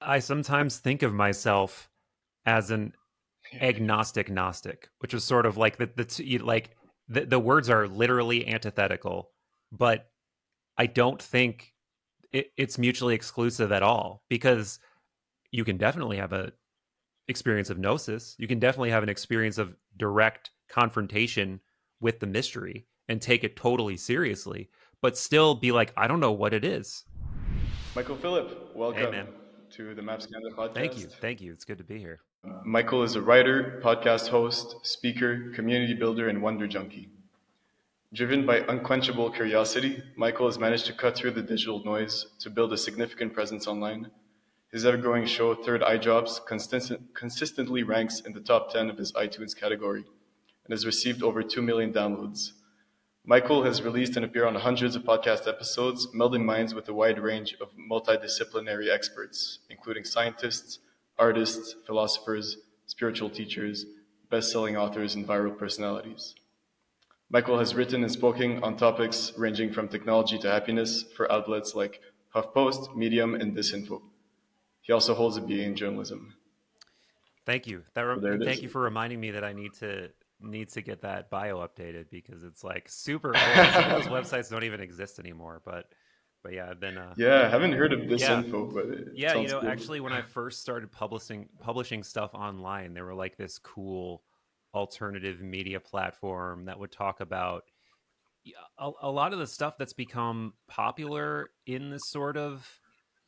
I sometimes think of myself as an agnostic Gnostic, which is sort of like the words are literally antithetical, but I don't think it's mutually exclusive at all, because you can definitely have a experience of gnosis. You can definitely have an experience of direct confrontation with the mystery and take it totally seriously, but still be like, I don't know what it is. Michael Phillip, Hey, welcome man. to the Maps Canada Thank you. podcast. Thank you. It's good to be here. Michael is a writer, podcast host, speaker, community builder, and wonder junkie. Driven by unquenchable curiosity, Michael has managed to cut through the digital noise to build a significant presence online. His ever-growing show, Third Eye Drops, consistently ranks in the top 10 of his iTunes category and has received over 2 million downloads. Michael has released and appeared on hundreds of podcast episodes, melding minds with a wide range of multidisciplinary experts, including scientists, artists, philosophers, spiritual teachers, best-selling authors, and viral personalities. Michael has written and spoken on topics ranging from technology to happiness for outlets like HuffPost, Medium, and Disinfo. He also holds a BA in journalism. Thank you. So there And it thank is. you for reminding me that I need to get that bio updated, because it's like super old. Some of those websites don't even exist anymore. But yeah, I've been Yeah, I haven't heard of yeah. Disinfo, but it Yeah, sounds cool. actually, when I first started publishing stuff online, they were like this cool alternative media platform that would talk about a lot of the stuff that's become popular in this sort of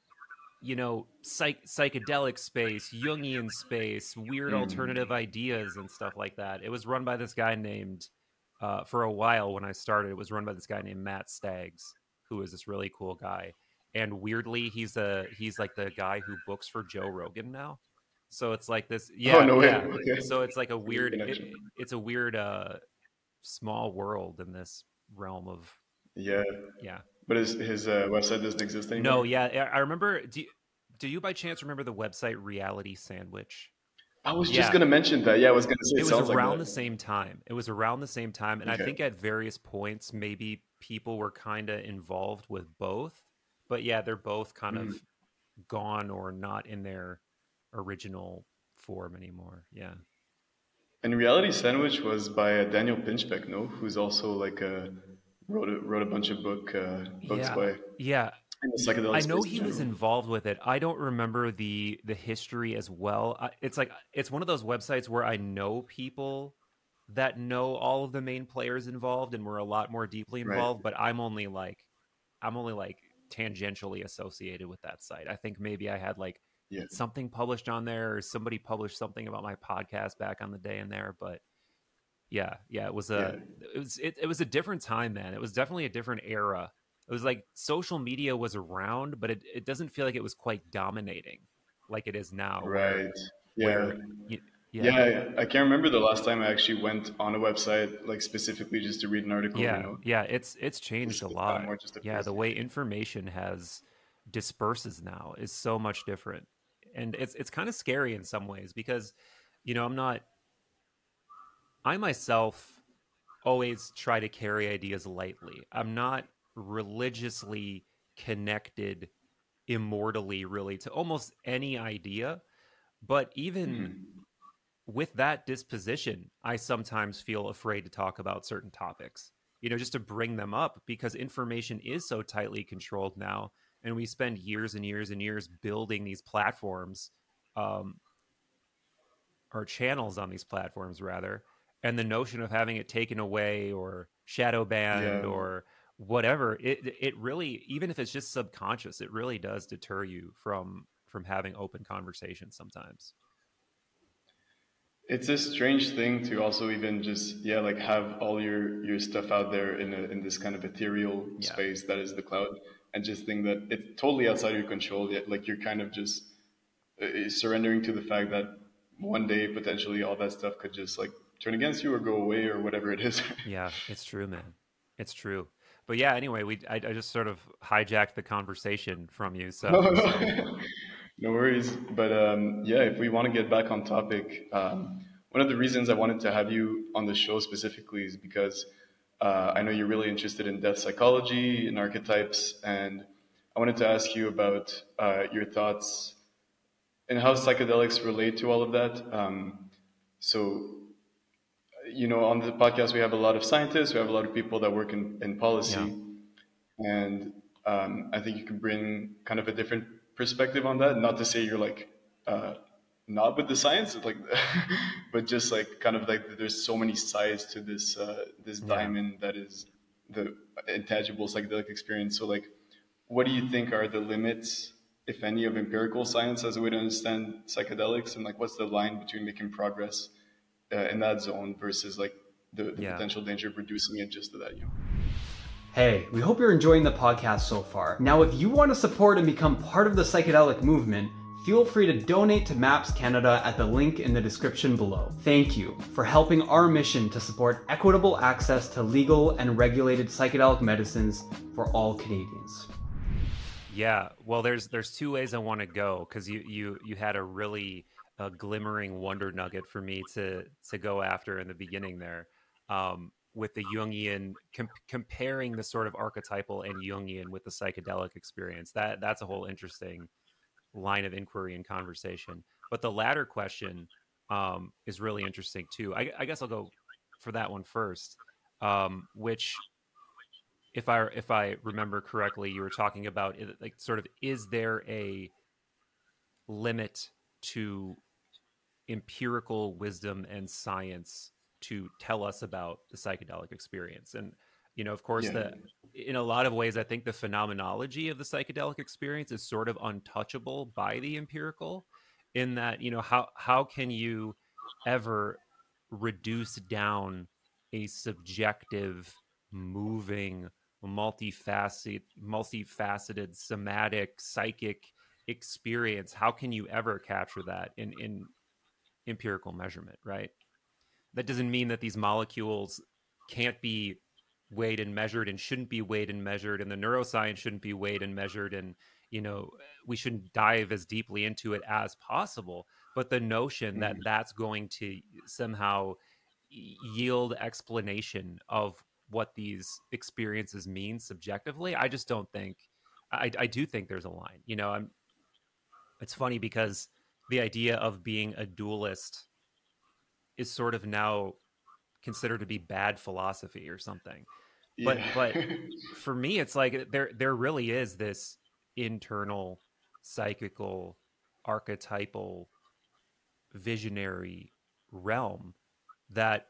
psychedelic space, Jungian space, weird Mm. alternative ideas and stuff like that. It was run by this guy named for a while when I started. It was run by this guy named Matt Staggs, who is this really cool guy. And weirdly, he's like the guy who books for Joe Rogan now. So it's like this, Oh, yeah, no way. yeah. Okay. So it's like a Weird weird, connection. it's a weird small world in this realm of, Yeah. yeah. But his website doesn't exist No, anymore? yeah, I remember. Do you by chance remember the website Reality Sandwich? I was just Yeah, gonna mention that. Yeah, I was gonna say it it was sounds like around that. the same time. It was around the same time, and I Okay. think at various points maybe people were kind of involved with both. But yeah, they're both kind of Mm. gone or not in their original form anymore. Yeah. And Reality Sandwich was by Daniel Pinchbeck, no? Who's also like wrote a bunch of books Yeah. by Yeah. in the psychedelic I know space in he was general. involved with it. I don't remember the history as well. It's like it's one of those websites where I know people that know all of the main players involved and were a lot more deeply Right. involved, but I'm only like tangentially associated with that site. I think maybe I had like Yeah. something published on there, or somebody published something about my podcast back on the day in there, but yeah, Yeah. it was a different time, man. It was definitely a different era. It was like social media was around, but it doesn't feel like it was quite dominating like it is now, Right. Yeah. where y- yeah, Yeah. I can't remember the last time I actually went on a website like specifically just to read an article. You yeah, know, yeah, it's changed a it's kind of lot. more just a Yeah, the place. way information has disperses now is so much different. And it's kind of scary in some ways, because I'm not I myself always try to carry ideas lightly. I'm not religiously connected immortally really to almost any idea, but even Hmm. with that disposition, I sometimes feel afraid to talk about certain topics, just to bring them up, because information is so tightly controlled now. And we spend years and years and years building these platforms, um, or channels on these platforms, rather. And the notion of having it taken away or shadow banned Yeah. or whatever, it really, even if it's just subconscious, it really does deter you from having open conversations sometimes. It's a strange thing to also even just like have all your stuff out there in this kind of ethereal Yeah. space that is the cloud, and just think that it's totally outside your control. Yet like you're kind of just surrendering to the fact that one day potentially all that stuff could just like turn against you or go away or whatever it is. Yeah, it's true, man. It's true. But yeah, anyway, I just sort of hijacked the conversation from you. So No worries. But yeah, if we want to get back on topic, one of the reasons I wanted to have you on the show specifically is because I know you're really interested in death psychology and archetypes, and I wanted to ask you about your thoughts and how psychedelics relate to all of that. So, on the podcast, we have a lot of scientists, we have a lot of people that work in Yeah. policy, and I think you can bring kind of a different perspective on that. Not to say you're like uh, not with the science, like, but just like kind of like there's so many sides to this Yeah. diamond that is the intangible psychedelic experience. So like, what do you think are the limits, if any, of empirical science as a way to understand psychedelics, and like what's the line between making progress in that zone versus like the Yeah. potential danger of reducing it just to that? Hey, we hope you're enjoying the podcast so far. Now, if you want to support and become part of the psychedelic movement, feel free to donate to MAPS Canada at the link in the description below. Thank you for helping our mission to support equitable access to legal and regulated psychedelic medicines for all Canadians. Yeah, well, there's two ways I want to go, because you had a really glimmering wonder nugget for me to go after in the beginning there, with the Jungian comparing the sort of archetypal and Jungian with the psychedelic experience. That's a whole interesting line of inquiry and conversation. But the latter question is really interesting too. I guess I'll go for that one first, which, if I remember correctly, you were talking about it, like, sort of, is there a limit to empirical wisdom and science to tell us about the psychedelic experience? And of course, Yeah. the in a lot of ways, I think the phenomenology of the psychedelic experience is sort of untouchable by the empirical, in that, how can you ever reduce down a subjective, moving, multifaceted somatic psychic experience? How can you ever capture that in empirical measurement, right? That doesn't mean that these molecules can't be weighed and measured, and shouldn't be weighed and measured, and the neuroscience shouldn't be weighed and measured, and you know we shouldn't dive as deeply into it as possible. But the notion that Mhm. that's going to somehow yield explanation of what these experiences mean subjectively, I just don't think. I do think there's a line. It's funny because the idea of being a dualist is sort of now considered to be bad philosophy or something. Yeah. But for me, it's like there really is this internal, psychical, archetypal, visionary realm that,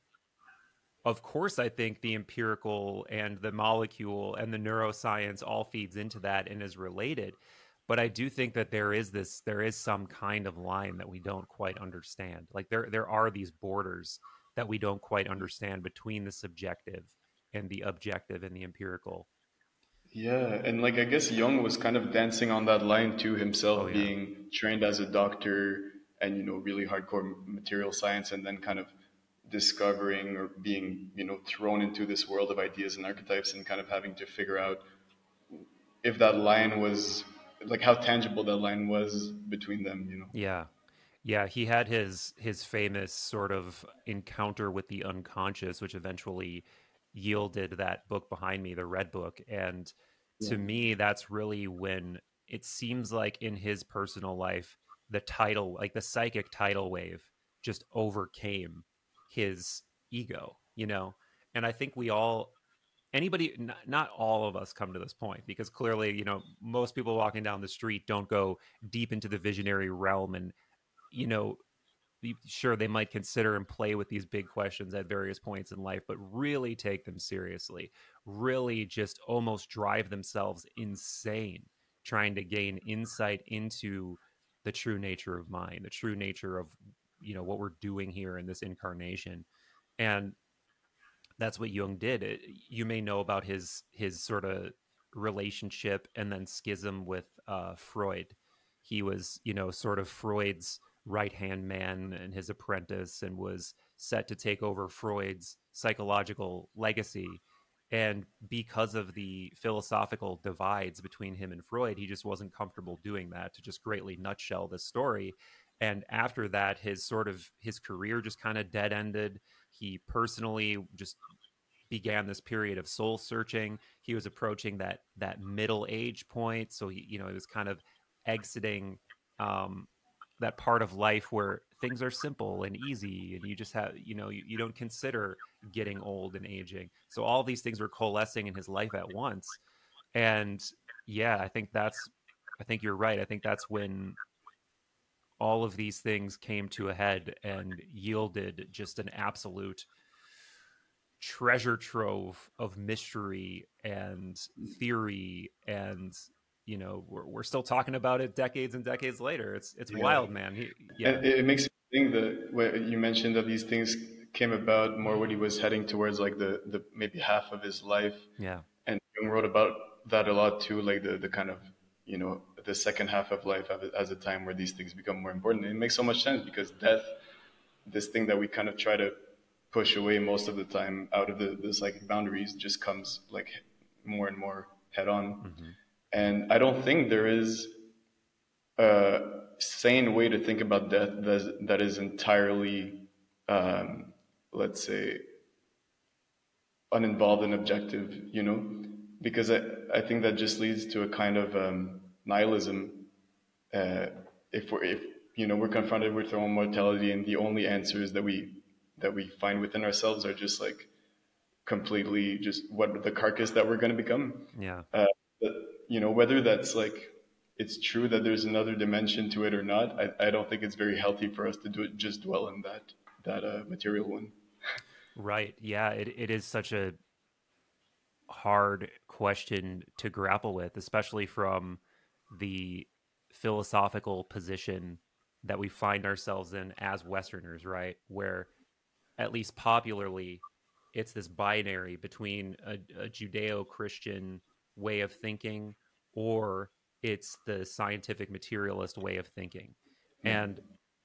of course, I think the empirical and the molecule and the neuroscience all feeds into that and is related. But I do think that there is some kind of line that we don't quite understand. Like, there are these borders that we don't quite understand between the subjective and the objective and the empirical. Yeah, and like I guess Jung was kind of dancing on that line too Oh himself, yeah. being trained as a doctor and really hardcore material science, and then kind of discovering or being thrown into this world of ideas and archetypes, and kind of having to figure out if that line was like how tangible that line was between them. Yeah. Yeah, he had his famous sort of encounter with the unconscious, which eventually yielded that book behind me, the Red Book. And Yeah. to me, that's really when it seems like in his personal life, the psychic tidal wave just overcame his ego. And I think we all, anybody, not all of us come to this point, because clearly, most people walking down the street don't go deep into the visionary realm and, you know, sure, they might consider and play with these big questions at various points in life, but really take them seriously, really just almost drive themselves insane trying to gain insight into the true nature of mind, the true nature of what we're doing here in this incarnation. And that's what Jung did. You may know about his sort of relationship and then schism with Freud. He was, sort of Freud's right hand man and his apprentice, and was set to take over Freud's psychological legacy. And because of the philosophical divides between him and Freud, he just wasn't comfortable doing that, to just greatly nutshell this story. And after that, his career just kind of dead ended. He personally just began this period of soul searching. He was approaching that middle age point, so he was kind of exiting, um, that part of life where things are simple and easy, and you just have, you don't consider getting old and aging. So all these things were coalescing in his life at once. And yeah, I think you're right. I think that's when all of these things came to a head and yielded just an absolute treasure trove of mystery and theory. And we're still talking about it decades and decades later. It's Yeah. wild, man. Yeah. And it makes me think that what you mentioned that these things came about more when he was heading towards like the maybe half of his life. Yeah. And Jung wrote about that a lot too, like the kind of, the second half of life as a time where these things become more important. And it makes so much sense because death, this thing that we kind of try to push away most of the time out of the psychic boundaries, just comes like more and more head on. Mm-hmm. And I don't think there is a sane way to think about death that is entirely, let's say, uninvolved and objective, because I think that just leads to a kind of nihilism. If we're confronted with our own mortality and the only answers that we find within ourselves are just like completely just what the carcass that we're going to become. Yeah. But, whether that's like it's true that there's another dimension to it or not, I don't think it's very healthy for us to just dwell in that material one. Right. Yeah. It is such a hard question to grapple with, especially from the philosophical position that we find ourselves in as Westerners, right? Where, at least popularly, it's this binary between a Judeo Christian way of thinking, or it's the scientific materialist way of thinking. Yeah. And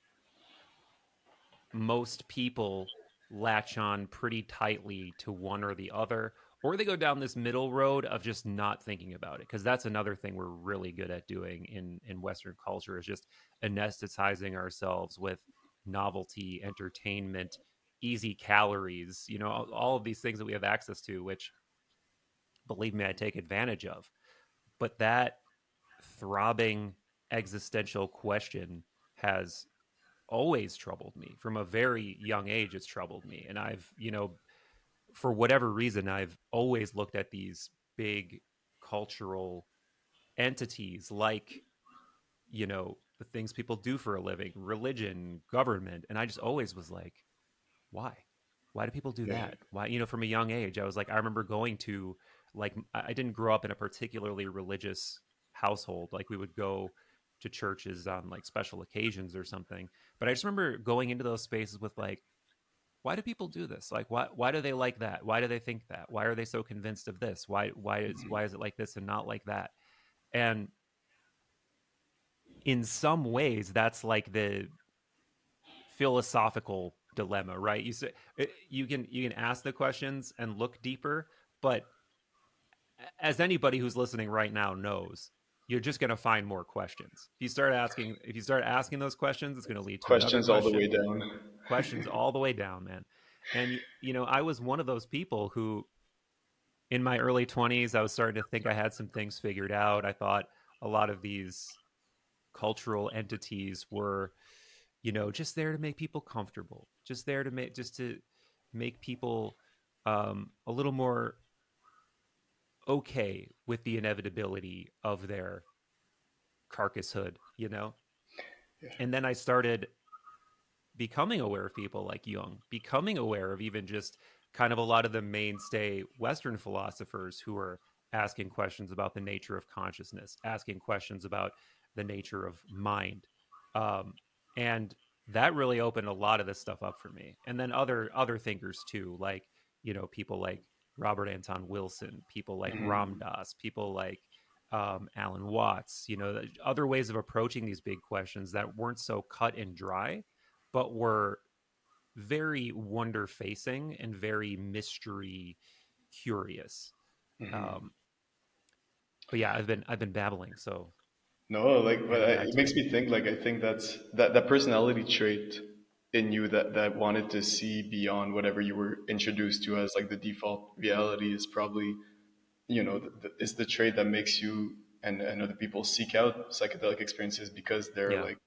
most people latch on pretty tightly to one or the other, or they go down this middle road of just not thinking about it, because that's another thing we're really good at doing in Western culture, is just anesthetizing ourselves with novelty, entertainment, easy calories, all of these things that we have access to, which, believe me, I take advantage of. But that throbbing existential question has always troubled me from a very young age. It's troubled me, and I've, for whatever reason, I've always looked at these big cultural entities like, the things people do for a living, religion, government, and I just always was like, why do people do Yeah. that? Why, from a young age, I was like, I remember going to, like, I didn't grow up in a particularly religious household. Like, we would go to churches on like special occasions or something. But I just remember going into those spaces with like, why do people do this? Like, why do they like that? Why do they think that? Why are they so convinced of this? Why is it like this and not like that? And in some ways, that's like the philosophical dilemma, right? You can ask the questions and look deeper, but as anybody who's listening right now knows, you're just going to find more questions. If you start asking those questions, it's going to lead to another Questions all the way question. down. Questions all the way down, man. And I was one of those people who, in my early 20s, I was starting to think I had some things figured out. I thought a lot of these cultural entities were, just there to make people comfortable, just to make people a little more okay with the inevitability of their carcasshood. Yeah. And then I started becoming aware of people like Jung, becoming aware of even just kind of a lot of the mainstay Western philosophers who are asking questions about the nature of consciousness, asking questions about the nature of mind. And that really opened a lot of this stuff up for me. And then other thinkers too, like, people like Robert Anton Wilson, people like Ram Mhm. Dass, people like Alan Watts, other ways of approaching these big questions that weren't so cut and dry, but were very wonder facing and very mystery curious. Mhm. Um, but yeah, I've been babbling, so No, like, but handing back it to makes you. me think. Like, I think that's that personality trait in you that wanted to see beyond whatever you were introduced to as like the default reality is probably, is the trait that makes you and other people seek out psychedelic experiences because they're Yeah. like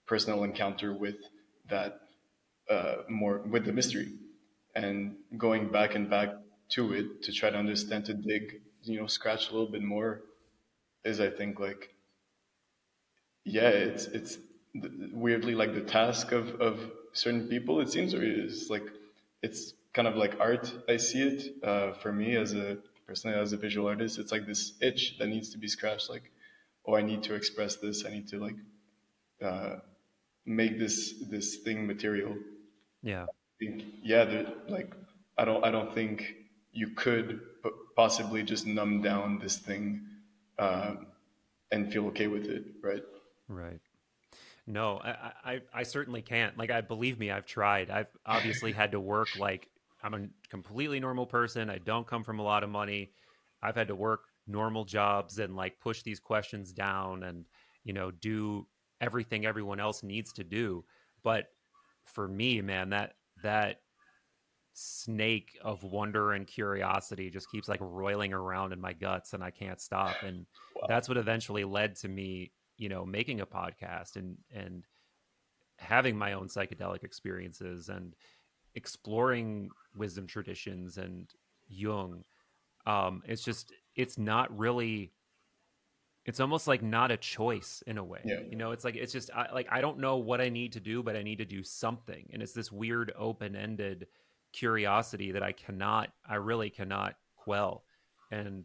personal encounter with that more with the mystery, and going back and back to it to try to understand, to dig, scratch a little bit more, is, I think, like, yeah, it's weirdly like the task of certain people, it seems, or it's like, it's kind of like art. I see it, for me, as a personally, as a visual artist, it's like this itch that needs to be scratched. Like, oh, I need to express this. I need to, like, uh, make this thing material. Yeah. Yeah, like, I don't think you could possibly just numb down this thing, um, and feel okay with it, right? Right. No, I certainly can't. Like, I believe me, I've tried. I've obviously had to work. Like, I'm a completely normal person. I don't come from a lot of money. I've had to work normal jobs and like push these questions down and, do everything everyone else needs to do. But for me, man, that snake of wonder and curiosity just keeps like roiling around in my guts and I can't stop. And Wow. that's what eventually led to me, making a podcast and having my own psychedelic experiences and exploring wisdom traditions and Jung. It's not really, it's almost like not a choice in a way. Yeah. It's like, it's just, I don't know what I need to do, but I need to do something. And it's this weird open ended curiosity that I really cannot quell. And,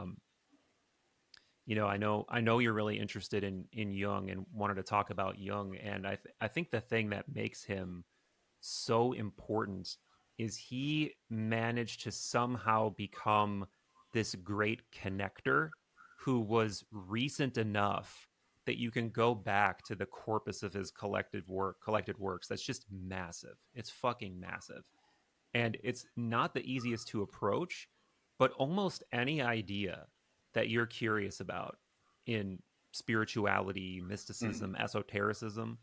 I know you're really interested in Jung and wanted to talk about Jung. And I think the thing that makes him so important is he managed to somehow become this great connector who was recent enough that you can go back to the corpus of his collected works. That's just massive. It's fucking massive. And it's not the easiest to approach, but almost any idea that you're curious about in spirituality, mysticism, Mm. esotericism,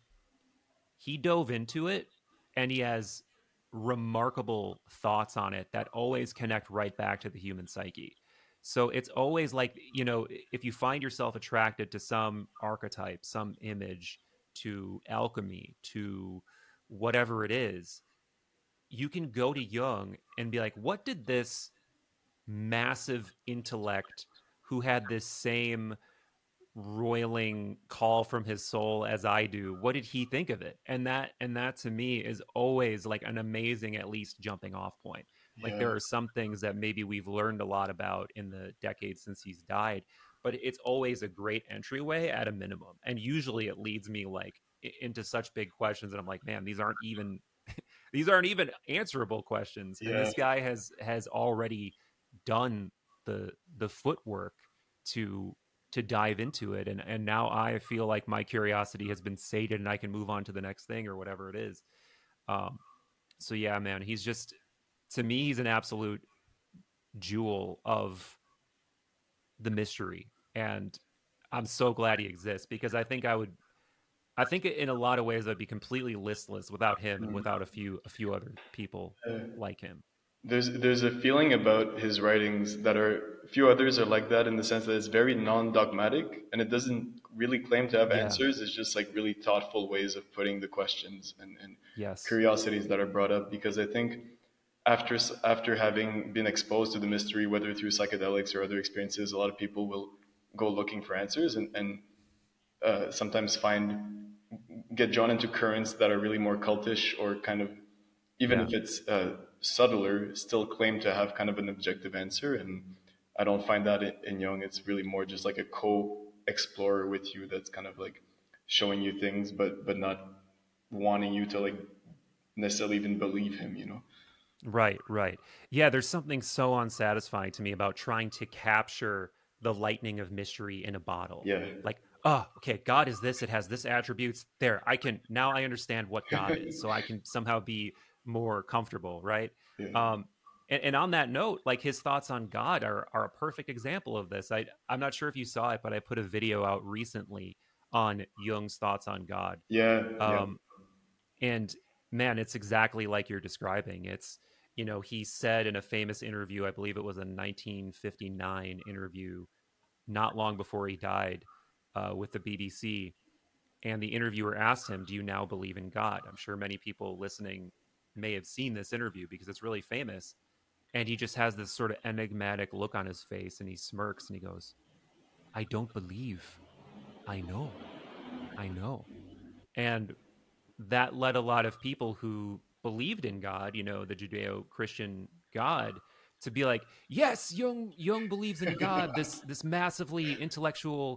he dove into it and he has remarkable thoughts on it that always connect right back to the human psyche. So it's always like, if you find yourself attracted to some archetype, some image, to alchemy, to whatever it is, you can go to Jung and be like, what did this massive intellect who had this same roiling call from his soul as I do, what did he think of it? And that to me is always like an amazing, at least, jumping off point. Like, Yeah. there are some things that maybe we've learned a lot about in the decades since he's died, but it's always a great entryway at a minimum. And usually it leads me like into such big questions and I'm like, man, these aren't even answerable questions. And Yeah. this guy has already done the footwork to dive into it, and now I feel like my curiosity has been sated and I can move on to the next thing or whatever it is. um so yeah, man, he's just, to me, he's an absolute jewel of the mystery, and I'm so glad he exists, because I think in a lot of ways I'd be completely listless without him and Mm. without a few other people like him. There's a feeling about his writings that are, a few others are like that, in the sense that it's very non-dogmatic and it doesn't really claim to have Yeah. answers. It's just like really thoughtful ways of putting the questions and Yes. curiosities that are brought up. Because I think after having been exposed to the mystery, whether through psychedelics or other experiences, a lot of people will go looking for answers, and sometimes get drawn into currents that are really more cultish, or kind of, even Yeah. if it's subtler, still claim to have kind of an objective answer. And I don't find that in Jung. It's really more just like a co-explorer with you, that's kind of like showing you things, but not wanting you to, like, necessarily even believe him. Right, right. Yeah, there's something so unsatisfying to me about trying to capture the lightning of mystery in a bottle. Yeah. Like, oh, okay, God is this, it has this attributes. There, now I understand what God is, so I can somehow be more comfortable, right? Yeah. Um, and on that note, like, his thoughts on God are a perfect example of this. I'm not sure if you saw it, but I put a video out recently on Jung's thoughts on God. Yeah. Yeah. Um, and man, it's exactly like you're describing. It's, he said in a famous interview, I believe it was a 1959 interview, not long before he died, with the BBC. And the interviewer asked him, "Do you now believe in God?" I'm sure many people listening may have seen this interview because it's really famous. And he just has this sort of enigmatic look on his face, and he smirks and he goes, "I don't believe. I know. I know." And that led a lot of people who believed in God, the Judeo-Christian God, to be like, "Yes, Jung believes in God, this massively intellectual,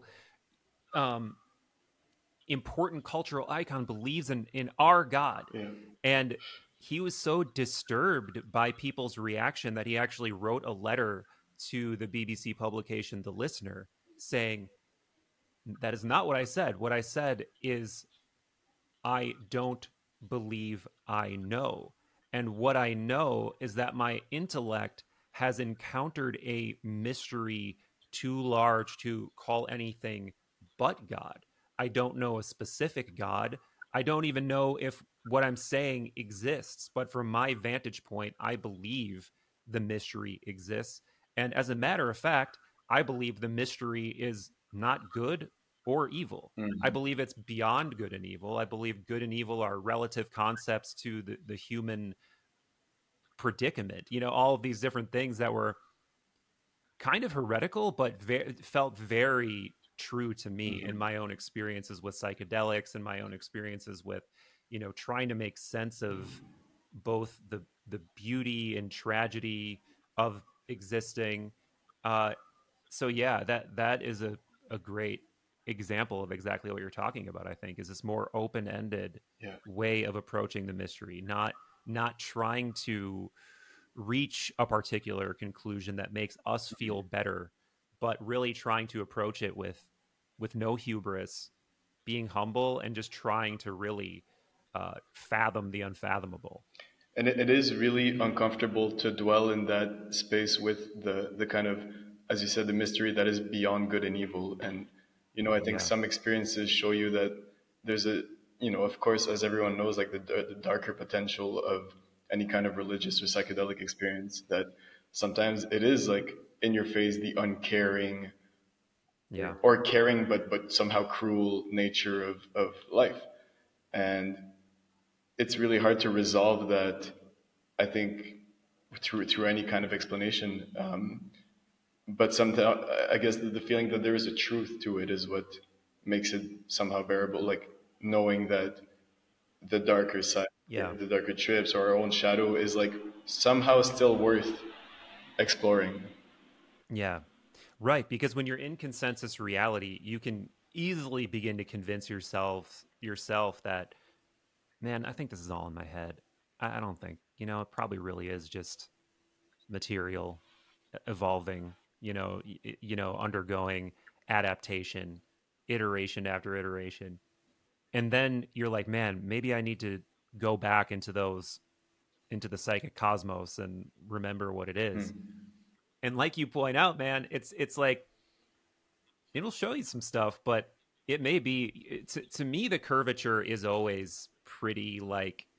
um, important cultural icon believes in our God." Yeah. And he was so disturbed by people's reaction that he actually wrote a letter to the BBC publication The Listener saying, "That is not what I said. What I said is I don't believe I know. And what I know is that my intellect has encountered a mystery too large to call anything but God. I don't know a specific God. I don't even know if what I'm saying exists. But from my vantage point, I believe the mystery exists. And as a matter of fact, I believe the mystery is not good or evil. I Mm. believe it's beyond good and evil. I believe good and evil are relative concepts to the human predicament. All of these different things that were kind of heretical, but felt very true to me in my own experiences with psychedelics and my own experiences with, trying to make sense of both the beauty and tragedy of existing. Uh, so yeah, that is a great example of exactly what you're talking about. I think is this more open-ended Yeah. way of approaching the mystery, not trying to reach a particular conclusion that makes us feel better, but really trying to approach it with no hubris, being humble, and just trying to really fathom the unfathomable. And it is really uncomfortable to dwell in that space with the kind of, as you said, the mystery that is beyond good and evil. And, I think Yeah, some experiences show you that there's of course, as everyone knows, like the darker potential of any kind of religious or psychedelic experience, that sometimes it is like in your face, the uncaring yeah, or caring, but somehow cruel nature of life. And it's really hard to resolve that, I think, through any kind of explanation. But sometimes I guess the feeling that there is a truth to it is what makes it somehow bearable. Like knowing that the darker side, yeah, the darker trips, or our own shadow is like somehow still worth exploring. yeah. Right, because when you're in consensus reality, you can easily begin to convince yourself that, man, I think this is all in my head. I don't think, it probably really is just material evolving, undergoing adaptation, iteration after iteration. And then you're like, man, maybe I need to go back into the psychic cosmos and remember what it is. Hmm. And like you point out, man, it's like it'll show you some stuff, but it may be to me the curvature is always pretty like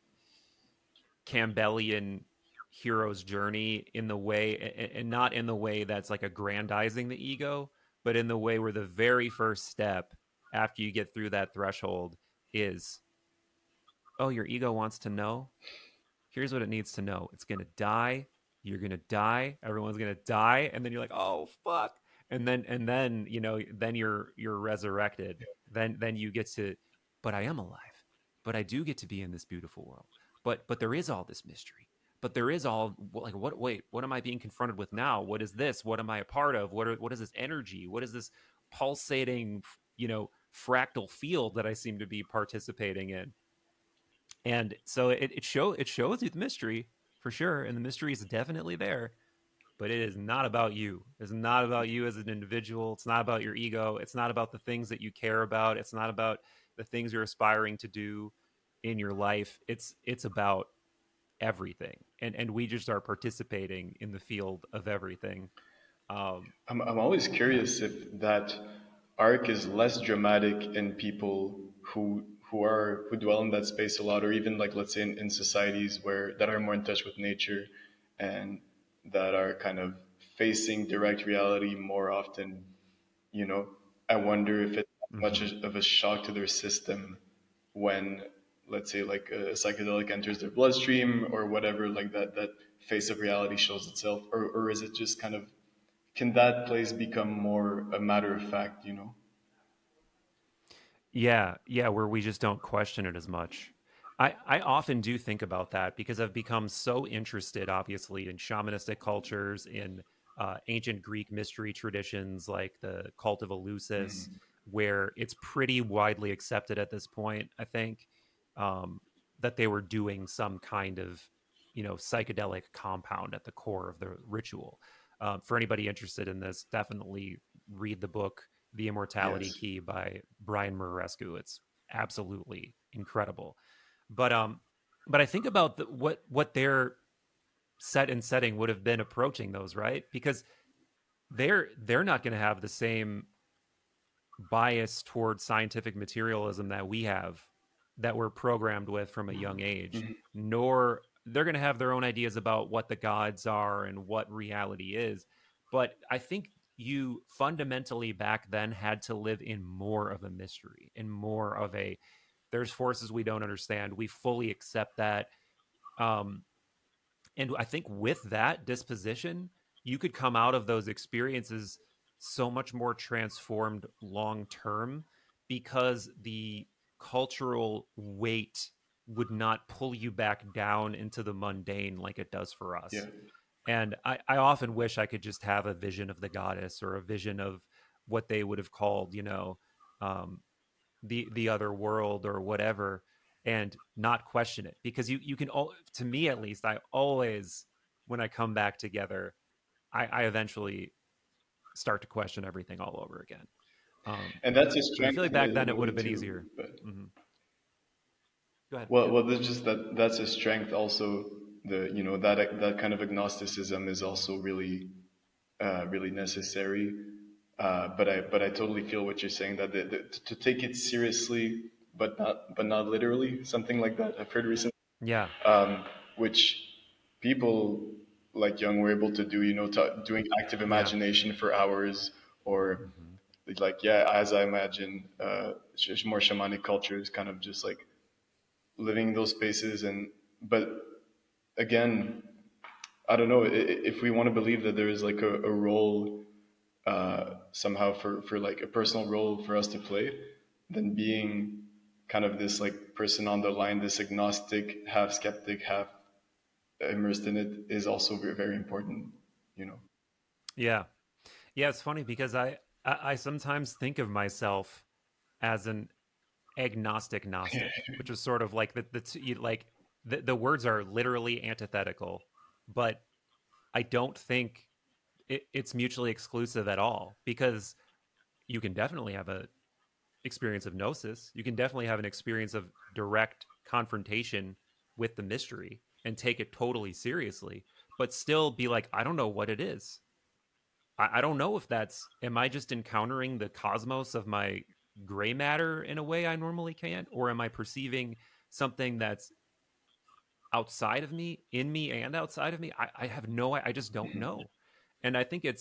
Campbellian hero's journey in the way, and not in the way that's like aggrandizing the ego, but in the way where the very first step after you get through that threshold is, oh, your ego wants to know. Here's what it needs to know. It's going to die. You're going to die. Everyone's going to die. And then you're like, oh, fuck. And then, then you're resurrected. Then you get to, but I am alive. But I do get to be in this beautiful world. But there is all this mystery. But there is all like what wait, what am I being confronted with now? What is this? What am I a part of? What is this energy? What is this pulsating, fractal field that I seem to be participating in? And so it shows you the mystery for sure, and the mystery is definitely there, but it is not about you. It's not about you as an individual. It's not about your ego. It's not about the things that you care about. It's not about the things you're aspiring to do in your life. It's about everything, and we just are participating in the field of everything. I'm always Yeah, curious if that arc is less dramatic in people who dwell in that space a lot, or even like let's say in societies where that are more in touch with nature and that are kind of facing direct reality more often. You know, I wonder if it much of a shock to their system when, let's say, like a psychedelic enters their bloodstream or whatever, like that face of reality shows itself, or is it just kind of, can that place become more a matter of fact, you know? Yeah, where we just don't question it as much. I often do think about that because I've become so interested, obviously, in shamanistic cultures, in ancient Greek mystery traditions like the cult of Eleusis, where it's pretty widely accepted at this point, I think, um, that they were doing some kind of, psychedelic compound at the core of the ritual. For anybody interested in this, definitely read the book The Immortality Yes. Key by Brian Muraresku. It's absolutely incredible. But I think about what their set and setting would have been approaching those, right? Because they're not going to have the same bias toward scientific materialism that we have, that we're programmed with from a young age, nor they're going to have their own ideas about what the gods are and what reality is. But I think you fundamentally back then had to live in more of a mystery, in more of a, there's forces we don't understand, we fully accept that. um and I think with that disposition, you could come out of those experiences so much more transformed long term, because the cultural weight would not pull you back down into the mundane like it does for Yeah. us. And I often wish I could just have a vision of the goddess, or a vision of what they would have called, um, the other world or whatever, and not question it, because you can, to me at least, I always, when I come back together, I eventually start to question everything all over again. And that's a But I strength feel like back then in a it would way have been too. easier. But Hmm. Go ahead. well, there's just that's a strength also. The that kind of agnosticism is also really really necessary. But I totally feel what you're saying, that to take it seriously, but not literally, something like that. I've heard recently, Yeah. which people like Young were able to do. Doing active Yeah. imagination for hours, or Hmm. like, yeah, as I imagine, more shamanic cultures, kind of just like living those spaces. But again, I don't know if we want to believe that there is like a role somehow for like a personal role for us to play, then being kind of this like person on the line, this agnostic, half skeptic, half immersed in it, is also very, very important, you know. Yeah. Yeah, it's funny because I sometimes think of myself as an agnostic gnostic, which is sort of like the words are literally antithetical, but I don't think it's mutually exclusive at all, because you can definitely have a experience of gnosis, you can definitely have an experience of direct confrontation with the mystery and take it totally seriously, but still be like, I don't know what it is. I don't know if that's, am I just encountering the cosmos of my gray matter in a way I normally can't, or am I perceiving something that's outside of me, in me, and outside of me? I have no, I just don't know. And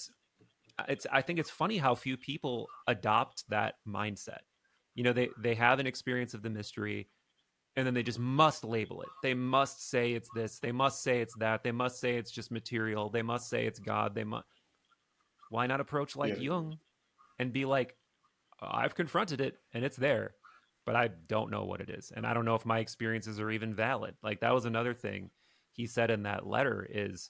I think it's funny how few people adopt that mindset. They have an experience of the mystery, and then they just must label it. They must say it's this, they must say it's that, they must say it's just material, they must say it's God. They must, why not approach Yeah. like Jung and be like, I've confronted it and it's there, but I don't know what it is. And I don't know if my experiences are even valid. Like, that was another thing he said in that letter is,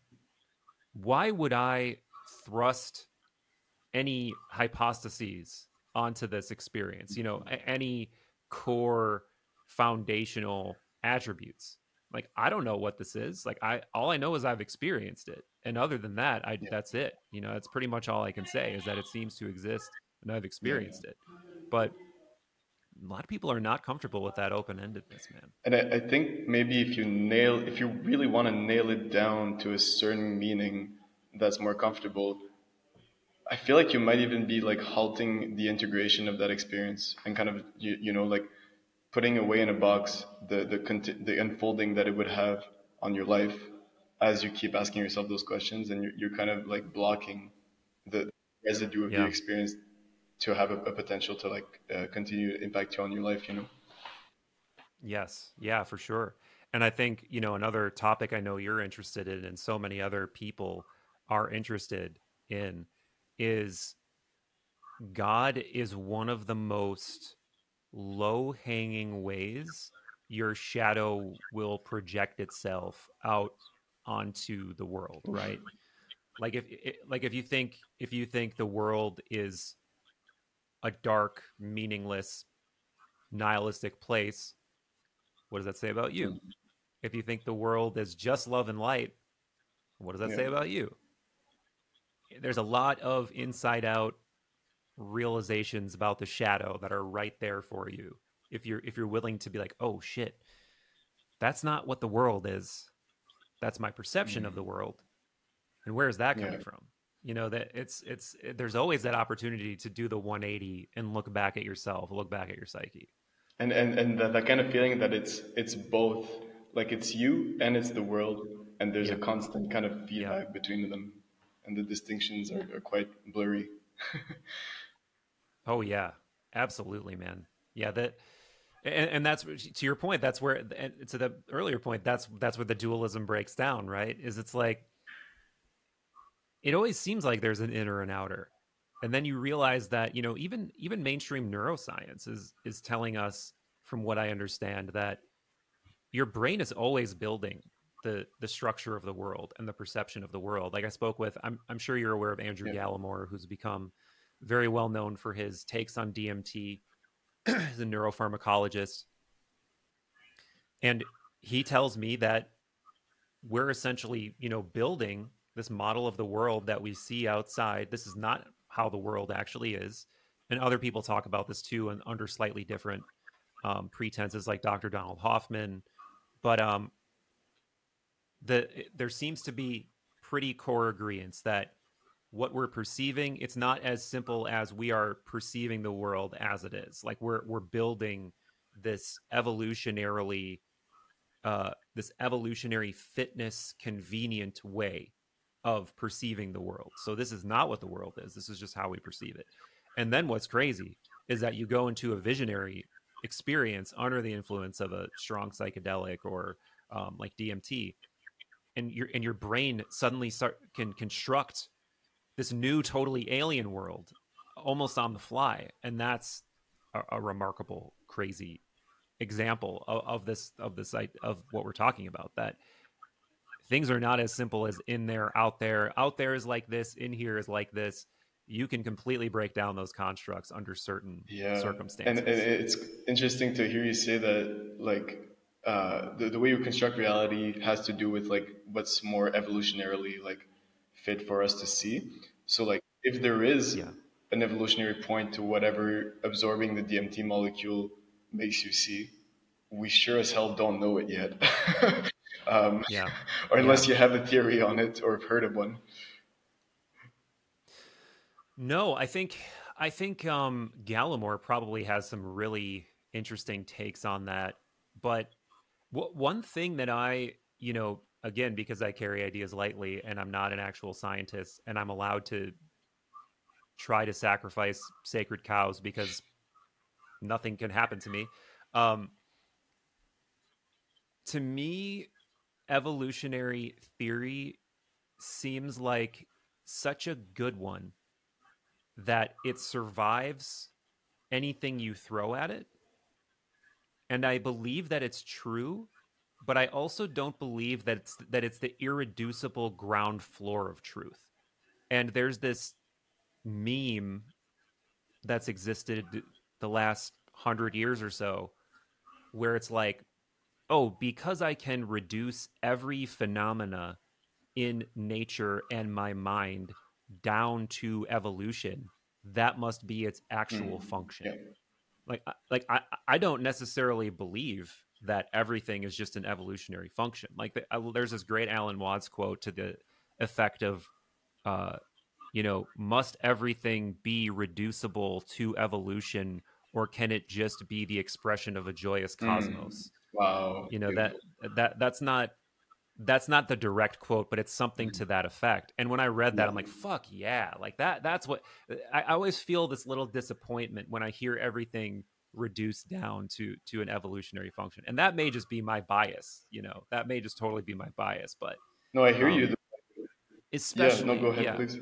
why would I thrust any hypostases onto this experience? Any core foundational attributes. Like, I don't know what this is. Like, all I know is I've experienced it. And other than that, Yeah. that's it. That's pretty much all I can say, is that it seems to exist and I've Yeah. experienced it. But a lot of people are not comfortable with that open-endedness, man. And I think maybe if you really want to nail it down to a certain meaning that's more comfortable, I feel like you might even be like halting the integration of that experience, and kind of like putting away in a box the unfolding that it would have on your life as you keep asking yourself those questions, and you're kind of like blocking the residue of the Yeah. experience to have a potential to like continue to impact you on your life, you know? Yes. Yeah, for sure. And I think, another topic I know you're interested in and so many other people are interested in is God is one of the most low hanging ways your shadow will project itself out onto the world, right? Like if you think the world is a dark, meaningless, nihilistic place, what does that say about you? If you think the world is just love and light, what does that Yeah. say about you? There's a lot of inside out realizations about the shadow that are right there for you. If you're willing to be like, "Oh shit, that's not what the world is. That's my perception of the world." And where is that Yeah. coming from? That there's always that opportunity to do the 180 and look back at yourself, look back at your psyche. And that kind of feeling that it's both, like it's you and it's the world, and there's a Yeah. constant kind of Yeah. feedback between them, and the distinctions are quite blurry. Oh yeah. Absolutely, man. Yeah, and that's to your point, that's where, and to the earlier point, that's where the dualism breaks down, right? Is it's like it always seems like there's an inner and outer. And then you realize that, even mainstream neuroscience is telling us, from what I understand, that your brain is always building the structure of the world and the perception of the world. Like I spoke with, I'm sure you're aware of Andrew Yeah. Gallimore, who's become very well known for his takes on DMT. He's a neuropharmacologist. And he tells me that we're essentially, building this model of the world that we see outside. This is not how the world actually is. And other people talk about this too, and under slightly different pretenses, like Dr. Donald Hoffman. But there seems to be pretty core agreement that what we're perceiving, it's not as simple as we are perceiving the world as it is. Like we're building this evolutionarily this evolutionary fitness convenient way of perceiving the world. So this is not what the world is. This is just how we perceive it. And then what's crazy is that you go into a visionary experience under the influence of a strong psychedelic or like DMT, and your brain suddenly can construct this new, totally alien world almost on the fly, and that's a remarkable, crazy example of this of what we're talking about, that things are not as simple as in there, out there. Out there is like this, in here is like this. You can completely break down those constructs under certain Yeah, and circumstances. it's interesting to hear you say that, like, the way you construct reality has to do with like what's more evolutionarily like fit for us to see. So like, if there is Yeah. an evolutionary point to whatever absorbing the DMT molecule makes you see, we sure as hell don't know it yet. um, Yeah. or Yeah. unless you have a theory on it or have heard of one. No, I think Gallimore probably has some really interesting takes on that. But one thing that again, because I carry ideas lightly and I'm not an actual scientist and I'm allowed to try to sacrifice sacred cows because nothing can happen to me. Um, to me, evolutionary theory seems like such a good one that it survives anything you throw at it. And I believe that it's true, but I also don't believe that it's the irreducible ground floor of truth. And there's this meme that's existed the last 100 years or so where it's like, oh, because I can reduce every phenomena in nature and my mind down to evolution, that must be its actual function. Yeah. I don't necessarily believe that everything is just an evolutionary function. There's this great Alan Watts quote to the effect of, uh, must everything be reducible to evolution, or can it just be the expression of a joyous cosmos? Wow. You know that Beautiful. that that's not That's not the direct quote, but it's something to that effect. And when I read that, I'm like, fuck yeah. Like that's what I always feel, this little disappointment when I hear everything reduced down to an evolutionary function. And that may just be my bias, that may just totally be my bias, but No, I hear you. um Yeah, no, go especially, ahead, yeah. please.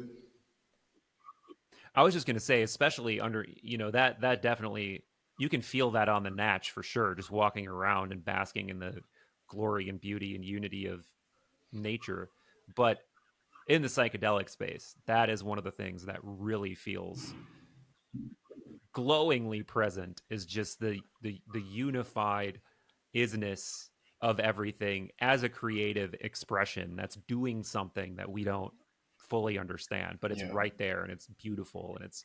I was just going to say, especially under, that definitely, you can feel that on the natch for sure, just walking around and basking in the glory and beauty and unity of nature. But in the psychedelic space, that is one of the things that really feels glowingly present, is just the unified isness of everything as a creative expression that's doing something that we don't fully understand, but it's Yeah. right there and it's beautiful and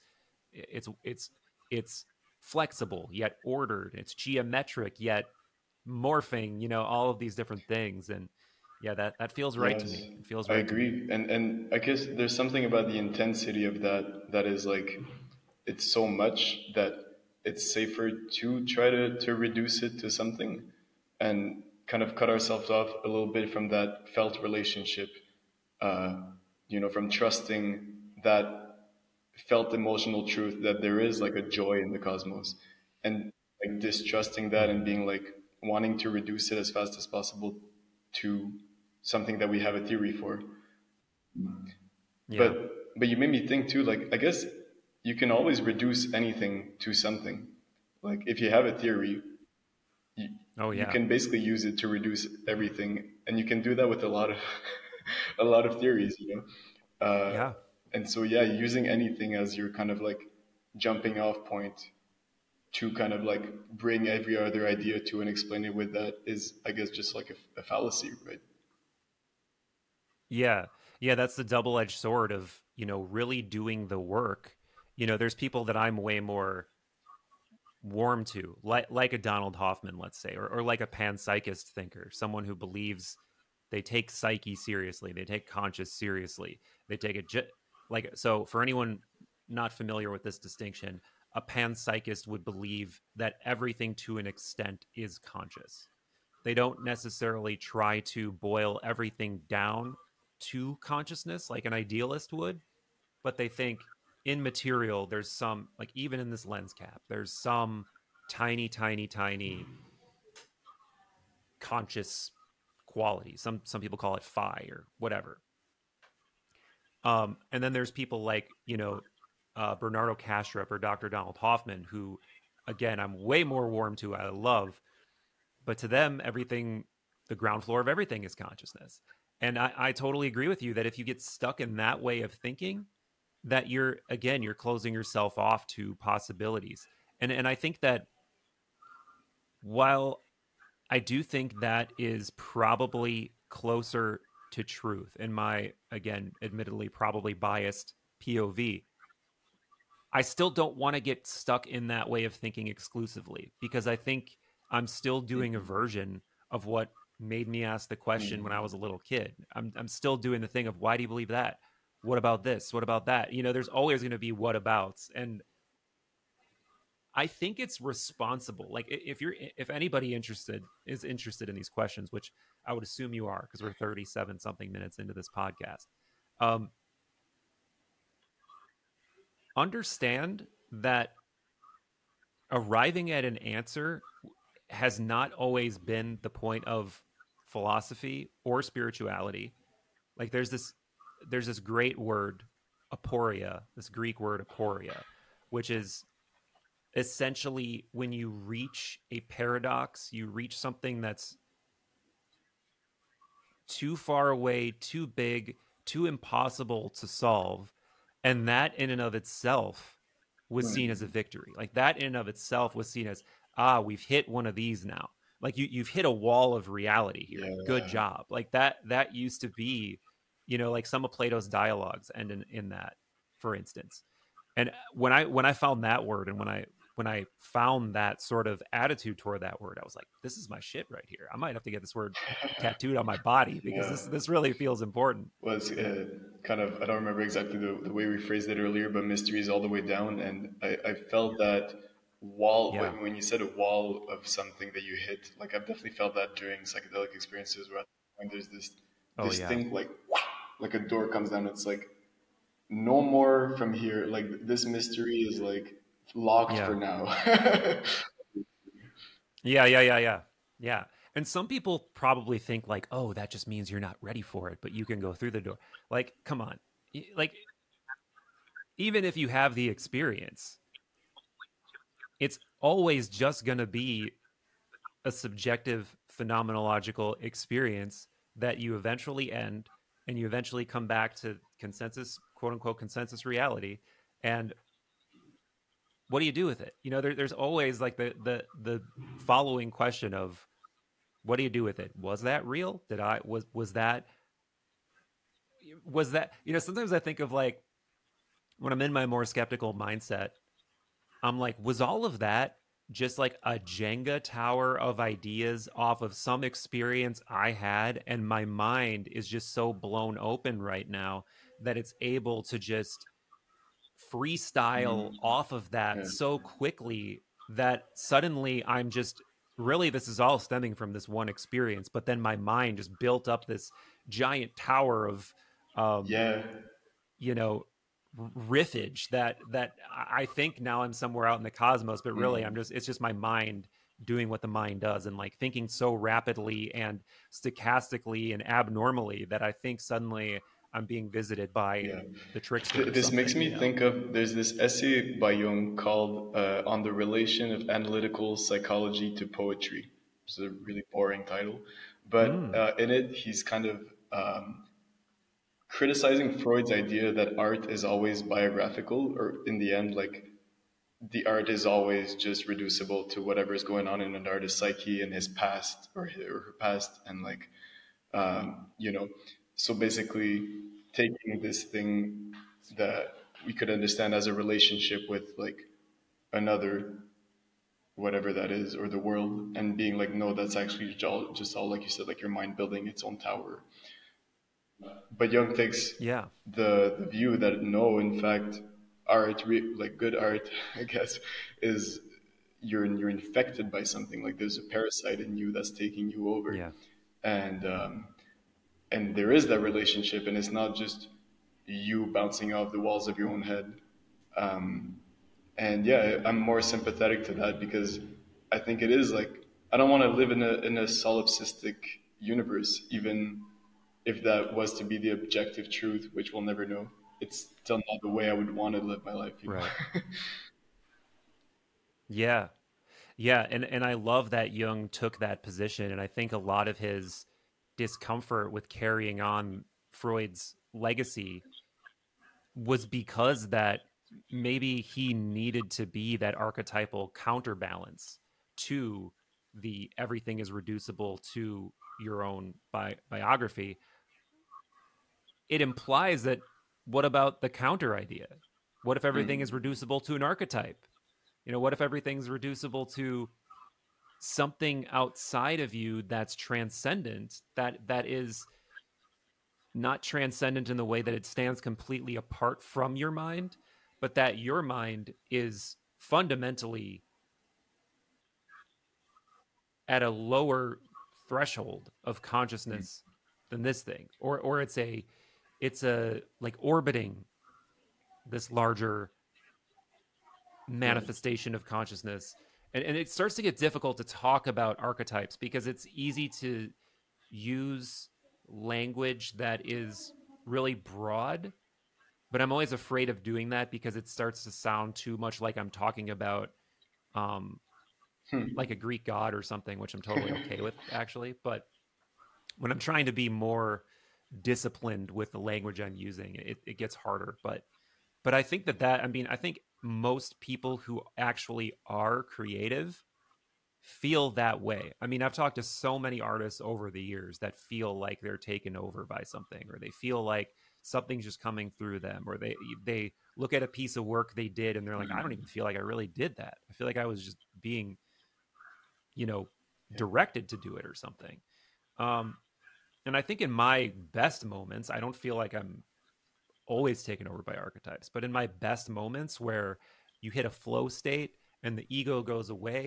it's flexible yet ordered, it's geometric yet morphing, all of these different things. And yeah, that feels right to Yes, me. It feels I right to me. agree. And I guess there's something about the intensity of that is like it's so much that it's safer to try to reduce it to something and kind of cut ourselves off a little bit from that felt relationship, uh, from trusting that felt emotional truth that there is like a joy in the cosmos, and like distrusting that and Mhm. being like wanting to reduce it as fast as possible to something that we have a theory for. Yeah. But you made me think too, like I guess you can always reduce anything to something. Like if you have a theory, you, Oh you yeah. can basically use it to reduce everything, and you can do that with a lot of a lot of theories, Yeah. and so yeah, using anything as your kind of like jumping off point to kind of like bring every other idea to and explain it with that is, I guess, just like a fallacy, right? Yeah. Yeah, that's the double-edged sword of, really doing the work. There's people that I'm way more warm to, like a Donald Hoffman, let's say, or like a panpsychist thinker, someone who believes they take psyche seriously, they take conscious seriously, they take it like, so for anyone not familiar with this distinction, a panpsychist would believe that everything to an extent is conscious. They don't necessarily try to boil everything down to consciousness like an idealist would, but they think in material there's some, like, even in this lens cap there's some tiny tiny tiny conscious quality. Some people call it phi or whatever. And then there's people like, Bernardo Kastrup or Dr. Donald Hoffman, who, again, I'm way more warm to, I love, but to them everything, the ground floor of everything is consciousness. And I totally agree with you that if you get stuck in that way of thinking, that you're closing yourself off to possibilities. And I think that, while I do think that is probably closer to truth in my, again, admittedly probably biased POV, I still don't want to get stuck in that way of thinking exclusively, because I think I'm still doing a version of what made me ask the question when I was a little kid. I'm still doing the thing of, why do you believe that? What about this? What about that? There's always going to be what abouts. And I think it's responsible. Like, if anybody is interested in these questions, which I would assume you are, because we're 37 something minutes into this podcast. Um, Understand that arriving at an answer has not always been the point of philosophy or spirituality. Like, there's this great word, aporia, this Greek word aporia, which is essentially when you reach a paradox, you reach something that's too far away, too big, too impossible to solve. And that in and of itself was seen as a victory. Like, that in and of itself was seen as, we've hit one of these now. Like, you've hit a wall of reality here. Good Yeah. job. Like, that used to be, like some of Plato's dialogues end in that, for instance. And when I found that word, and when I found that sort of attitude toward that word, I was like, this is my shit right here. I might have to get this word tattooed on my body, because Yeah. this really feels important. Was Yeah. kind of, I don't remember exactly the way we phrased it earlier, but mystery is all the way down. And I felt that wall, Yeah. when you said a wall of something that you hit, like I've definitely felt that during psychedelic experiences where mind, there's this Oh yeah. distinct like a door comes down. It's like no more from here. Like this mystery is like locked for Yeah. now. Yeah. And some people probably think like, oh, that just means you're not ready for it, but you can go through the door. Like, come on. Like, even if you have the experience, it's always just going to be a subjective phenomenological experience that you eventually end and you eventually come back to consensus, quote unquote, consensus reality. And what do you do with it? There's always like the following question of what do you do with it? Was that real? Was that sometimes I think of like when I'm in my more skeptical mindset, I'm like, was all of that just like a Jenga tower of ideas off of some experience I had? And my mind is just so blown open right now that it's able to just freestyle Mhm. off of that Yeah. so quickly that suddenly I'm just really, this is all stemming from this one experience. But then my mind just built up this giant tower of, um, Yeah. you know, riffage that I think now I'm somewhere out in the cosmos, but really Mhm. it's just my mind doing what the mind does and like thinking so rapidly and stochastically and abnormally that I think suddenly I'm being visited by Yeah. the trickster or This makes something, me think of there's this essay by Jung called On the Relation of Analytical Psychology to Poetry. It's a really boring title, but Mm, in it, he's kind of criticizing Freud's idea that art is always biographical, or in the end, like the art is always just reducible to whatever is going on in an artist's psyche in his past or her past, and like you know, so basically taking this thing that we could understand as a relationship with like another, whatever that is, or the world, and being like, no, that's actually just all like you said, like your mind building its own tower. But Jung takes yeah. the view that no, in fact, art, like good art, I guess, is you're infected by something. Like there's a parasite in you that's taking you over, Yeah. and there is that relationship, and it's not just you bouncing off the walls of your own head. Um, and yeah, I'm more sympathetic to that because I think it is like I don't want to live in a solipsistic universe, even if that was to be the objective truth, which we'll never know. It's still not the way I would want to live my life, you Right. know. Yeah. Yeah. And I love that Jung took that position. And I think a lot of his discomfort with carrying on Freud's legacy was because that maybe he needed to be that archetypal counterbalance to the everything is reducible to your own biography. It implies that what about the counter idea? What if everything is Mm. reducible to an archetype? What if everything's reducible to something outside of you that's transcendent, that is not transcendent in the way that it stands completely apart from your mind, but that your mind is fundamentally at a lower threshold of Mm. consciousness than this thing, or it's a like orbiting this larger Yeah. manifestation of consciousness. And it starts to get difficult to talk about archetypes because it's easy to use language that is really broad, but I'm always afraid of doing that because it starts to sound too much like I'm talking about um like a Hmm. Greek god or something, which I'm totally okay with actually. But when I'm trying to be more disciplined with the language I'm using, it gets harder. But I think I think most people who actually are creative feel that way. I mean, I've talked to so many artists over the years that feel like they're taken over by something, or they feel like something's just coming through them, or they look at a piece of work they did and they're like, I don't even Mm. feel like I really did that. I feel like I was just being, you know, Yeah. directed to do it or something. Um, and I think in my best moments, I don't feel like I'm always taken over by archetypes, but in my best moments where you hit a flow state and the ego goes away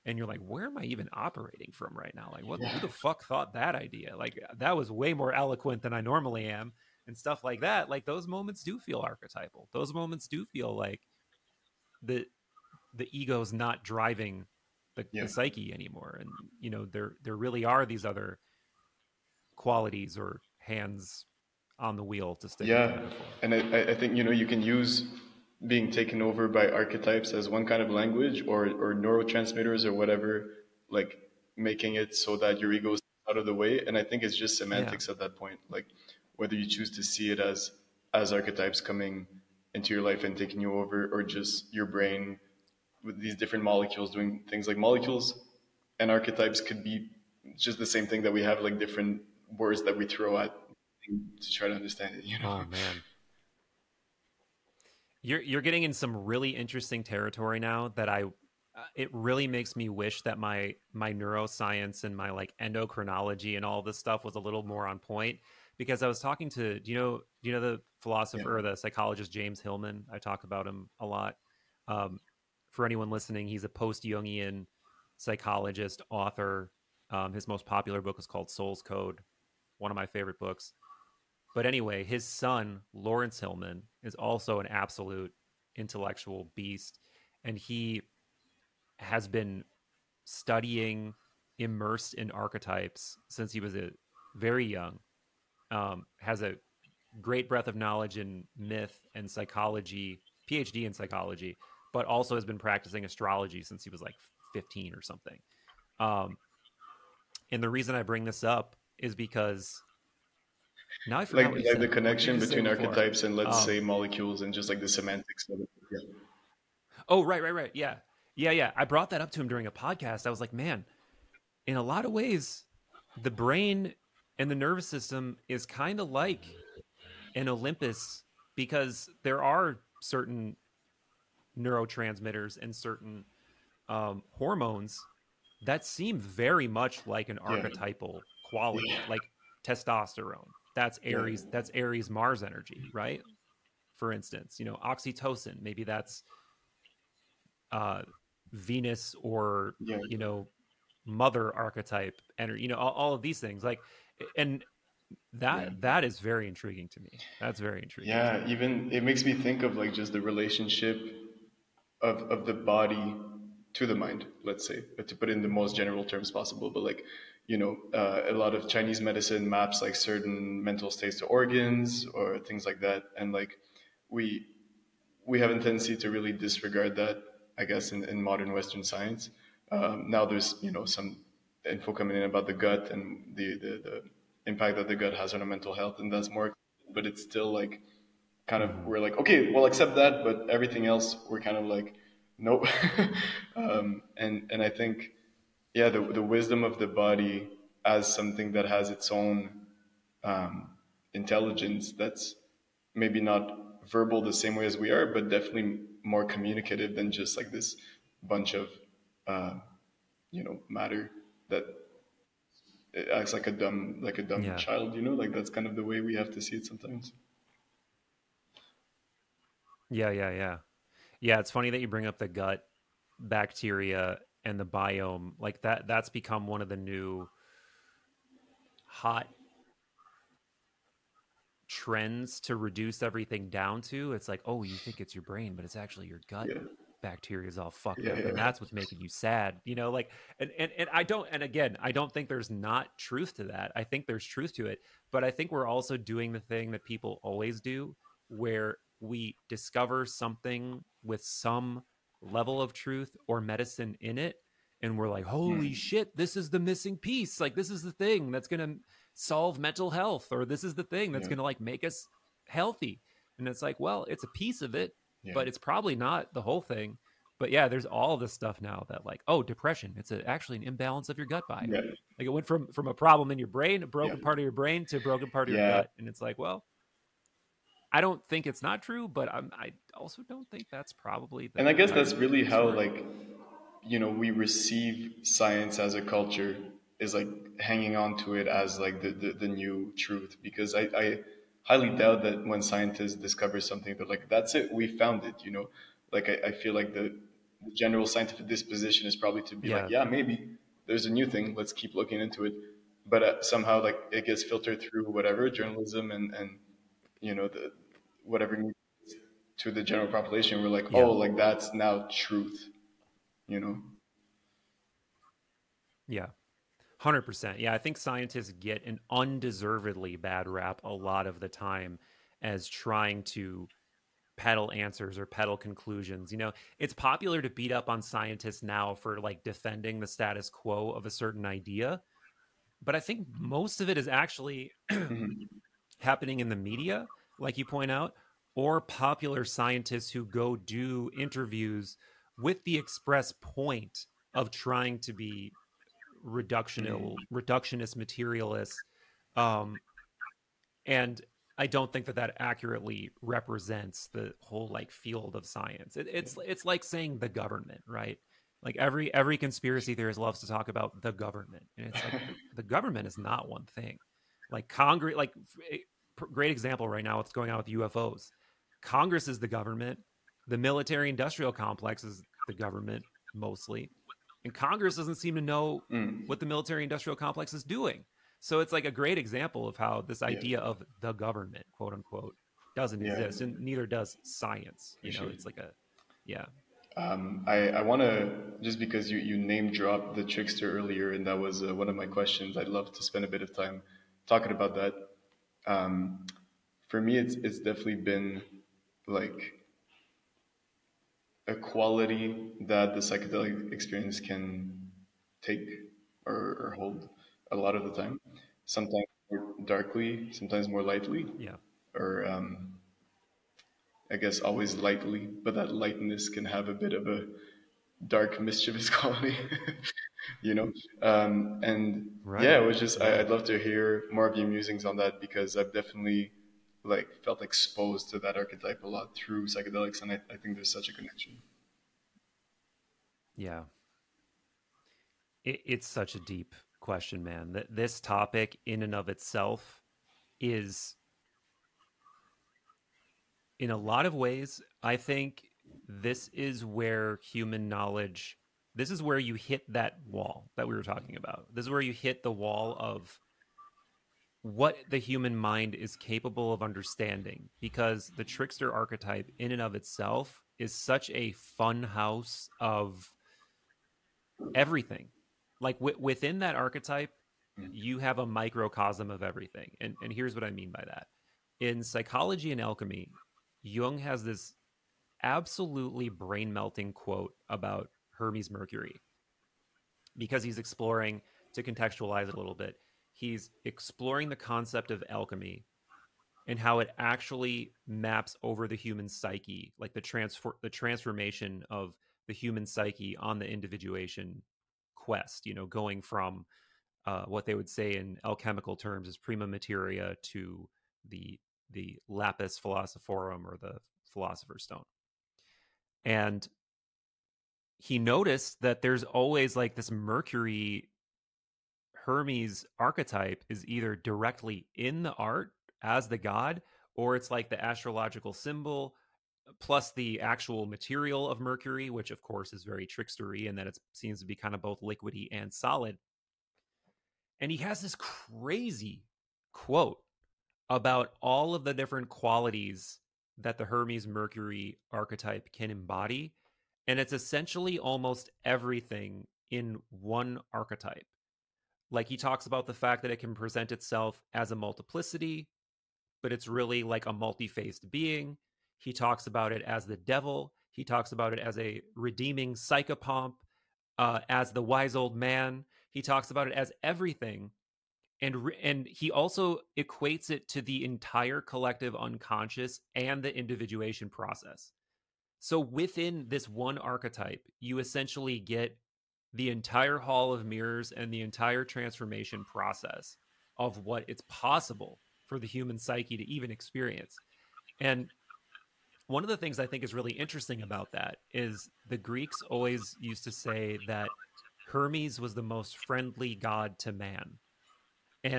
and you're like, where am I even operating from right now? Like, who the fuck thought that idea? Like, that was way more eloquent than I normally am, and stuff like that. Like, those moments do feel archetypal. Those moments do feel like the ego's not driving the psyche anymore, and there really are these other qualities or hands on the wheel, to stick with the metaphor. And I think you can use being taken over by archetypes as one kind of language, or neurotransmitters or whatever, like making it so that your ego is out of the way. And I think it's just semantics at that point, like whether you choose to see it as archetypes coming into your life and taking you over, or just your brain with these different molecules doing things. Like molecules and archetypes could be just the same thing, that we have like different words that we throw at to try to understand it. Oh man, you're getting in some really interesting territory now. That it really makes me wish that my neuroscience and my like endocrinology and all this stuff was a little more on point. Because I was talking to, do you know the philosopher or the psychologist James Hillman? I talk about him a lot. For anyone listening, he's a post-Jungian psychologist, author. His most popular book is called Soul's Code, one of my favorite books. But anyway, his son, Lawrence Hillman, is also an absolute intellectual beast. And he has been studying, immersed in archetypes since he was very young. Has a great breadth of knowledge in myth and psychology, PhD in psychology, but also has been practicing astrology since he was like 15 or something. And the reason I bring this up is because now I forgot like the connection between archetypes and, let's say, molecules, and just like the semantics of it. Yeah. Oh, right. Yeah. I brought that up to him during a podcast. I was like, man, in a lot of ways, the brain and the nervous system is kind of like an Olympus, because there are certain neurotransmitters and certain hormones that seem very much like an archetypal quality, like testosterone. That's Aries. That's Aries Mars energy, right? For instance, oxytocin. Maybe that's Venus, or mother archetype, and all of these things. Like, and that is very intriguing to me. That's very intriguing. Yeah, even it makes me think of like just the relationship of the body to the mind, let's say, to put it in the most general terms possible. But like, a lot of Chinese medicine maps like certain mental states to organs or things like that. And like we have a tendency to really disregard that, I guess, in modern Western science. Now there's, some info coming in about the gut and the impact that the gut has on our mental health, and that's more, but it's still like kind of, we're like, okay, we'll accept that, but everything else we're kind of like, nope. And I think, the wisdom of the body as something that has its own intelligence, that's maybe not verbal the same way as we are, but definitely more communicative than just like this bunch of matter that it acts like a dumb child. Like that's kind of the way we have to see it sometimes. Yeah. It's funny that you bring up the gut bacteria and the biome. Like that's become one of the new hot trends to reduce everything down to. It's like, oh, you think it's your brain, but it's actually your gut bacteria is all fucked up, and that's what's making you sad. Like, and I don't think there's not truth to that. I think there's truth to it, but I think we're also doing the thing that people always do, where we discover something with some level of truth or medicine in it, and we're like, holy shit, this is the missing piece. Like, this is the thing that's going to solve mental health, or this is the thing that's going to like make us healthy. And it's like, well, it's a piece of it, but it's probably not the whole thing. But yeah, there's all this stuff now that like, oh, depression, it's actually an imbalance of your gut biome. Like, it went from a problem in your brain, a broken part of your brain, to a broken part of your gut. And it's like, well, I don't think it's not true, but I also don't think that's probably and I guess that's really how like, we receive science as a culture, is like hanging on to it as like the new truth. Because I highly doubt that when scientists discover something, they're like, that's it, we found it. Like I feel like the general scientific disposition is probably to be like, Yeah. yeah, maybe there's a new thing, let's keep looking into it. But somehow, like, it gets filtered through whatever journalism and the whatever news to the general population. We're like, Yeah. oh, like that's now truth, you know. Yeah. 100%. Yeah, I think scientists get an undeservedly bad rap a lot of the time as trying to peddle answers or peddle conclusions. It's popular to beat up on scientists now for like defending the status quo of a certain idea, but I think most of it is actually Mhm. happening in the media, like you point out, or popular scientists who go do interviews with the express point of trying to be reductionist materialists, um, and I don't think that that accurately represents the whole like field of science. It's like saying the government, right? Like every conspiracy theorist loves to talk about the government, and it's like the government is not one thing. Like Congress, like great example right now, what's going on with UFOs. Congress is the government. The military industrial complex is the government mostly, and Congress doesn't seem to know Mm. what the military industrial complex is doing. So it's like a great example of how this Yeah, idea of the government, quote unquote, doesn't yeah, exist, and neither does science. for sure. It's like yeah, I want to, just because you name dropped the trickster earlier, and that was one of my questions. I'd love to spend a bit of time talking about that. Um, for me, it's definitely been like a quality that the psychedelic experience can take or hold a lot of the time. Sometimes more darkly, sometimes more lightly, yeah, or I guess always lightly. But that lightness can have a bit of a dark, mischievous quality, you know. And yeah, right, it was just yeah, I'd love to hear more of your musings on that, because I've definitely like felt exposed to that archetype a lot through psychedelics, and I think there's such a connection. yeah. It's such a deep question, man. That this topic, in and of itself, is in a lot of ways, I think this is where human knowledge, this is where you hit that wall that we were talking about. This is where you hit the wall of what the human mind is capable of understanding, because the trickster archetype in and of itself is such a fun house of everything. Like within that archetype, you have a microcosm of everything. And here's what I mean by that. In Psychology and Alchemy, Jung has this absolutely brain melting quote about Hermes Mercury, because he's exploring, to contextualize it a little bit, he's exploring the concept of alchemy and how it actually maps over the human psyche, like the transformation of the human psyche on the individuation quest, going from what they would say in alchemical terms is prima materia to the lapis philosophorum, or the philosopher's stone. And he noticed that there's always like this Mercury Hermes archetype is either directly in the art as the god, or it's like the astrological symbol plus the actual material of Mercury, which of course is very trickstery, and that it seems to be kind of both liquidy and solid. And he has this crazy quote about all of the different qualities that the Hermes Mercury archetype can embody. And it's essentially almost everything in one archetype. Like he talks about the fact that it can present itself as a multiplicity, but it's really like a multi-faced being. He talks about it as the devil. He talks about it as a redeeming psychopomp, as the wise old man. He talks about it as everything. And he also equates it to the entire collective unconscious and the individuation process. So within this one archetype, you essentially get the entire hall of mirrors and the entire transformation process of what it's possible for the human psyche to even experience. And one of the things I think is really interesting about that is the Greeks always used to say that Hermes was the most friendly god to man. And